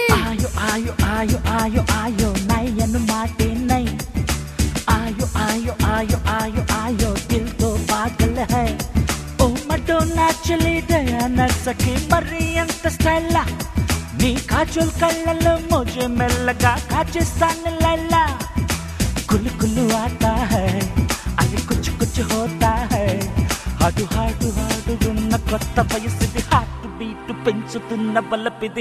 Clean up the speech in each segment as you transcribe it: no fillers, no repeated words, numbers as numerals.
आयो आयो आयो आयो आयो नयन माटे नहीं आयो आयो आयो आयो आयो दिल तो पागल है ओ मडोना चली गया न सके मरी अंत स्टाइला नी काजल कल्ललो मुझे में लगा काजिस्तान लैला कुल कुल आता है अरे कुछ कुछ होता है हाडू हाडू हाडू गुन्न కొత్త వయసుది హార్ట్ బీట్ పెంచుతున్న బలపిది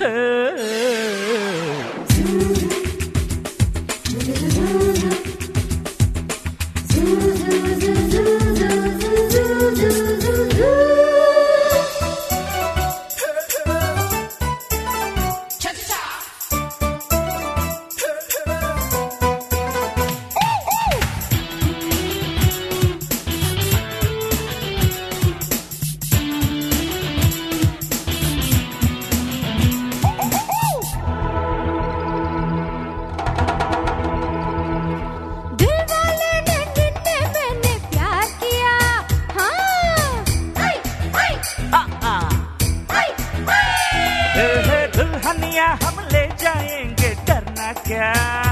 दुल्हनिया हम ले जाएंगे डरना क्या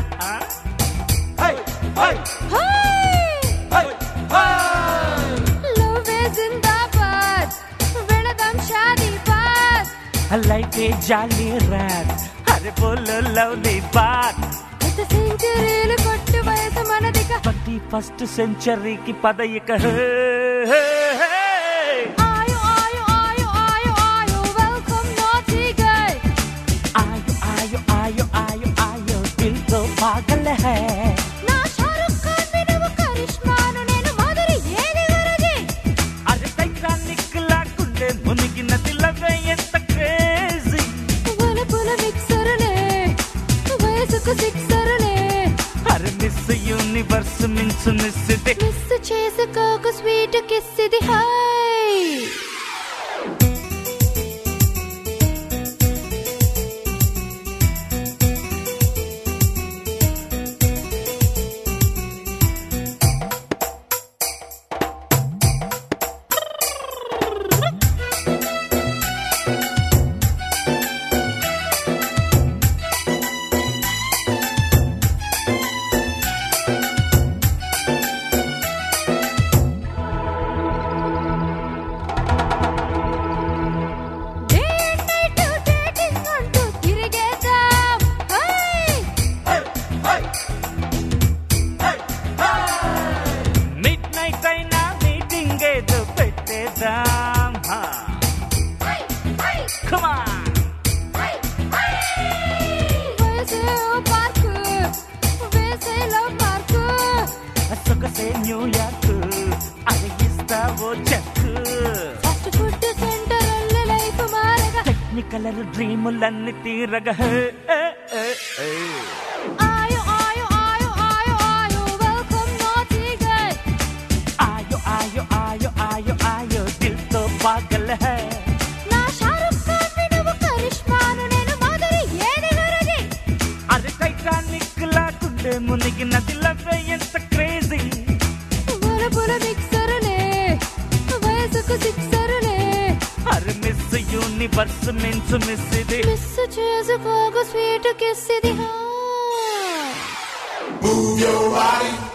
लोवे जिंदाबाद वेलकम शादी बात लैके जाली रात अरे बोलो लवली बात సెంచరీలు కొట్టు వయసు మనదిక 21st సెంచరీ की పదయిక आयो आयो आयो आयो आयो वेलकम नॉटी गाय आयो आयो आयो आयो आयो दिल तो पागल है నా షారుఖ్ ఖాన్ వినవు కరిష్మాను నేను మాధురి ఏది వరది అరే టైటానిక్ లాగుండే మునిగిన దిలవే ఎంత క్రేజీ వలపుల మిక్సర్లే వయసుకు సిక్సర్లే అరే మిస్ యూనివర్స్ మిన్స్ మిస్ ది మిస్ చేసుకోకు స్వీట్ కిస్ ఇది హై Come on! సొగసే న్యూయార్క్ అడిగిస్తావో చెక్ ఫాస్ట్ ఫుడ్ సెంటర్ అల్ల లైఫ్ మారగా టెక్నికల్ డ్రీములన్నీ తీరగా ఆయో ఆయో ఆయో ఆయో ఆయో వెల్కమ్ నాటీ గాయ్ ఆయో ఆయో ఆయో ఆయో ఆయో దిల్ తో పాగల్ హై నా షారుఖ్ ఖాన్ వినవు కరిష్మాను నేను మాధురి ఏది వరది అరే టైటానిక్ లాగుండే మునిగిన దిలవే ఎంత క్రేజీ వలపుల మిక్సర్లే వయసుకు సిక్సర్లే అరే మిస్ యూనివర్స్ మిన్స్ మిస్ ఇది మిస్ చేసుకోకు స్వీట్ కిస్ ఇది హై Move your body.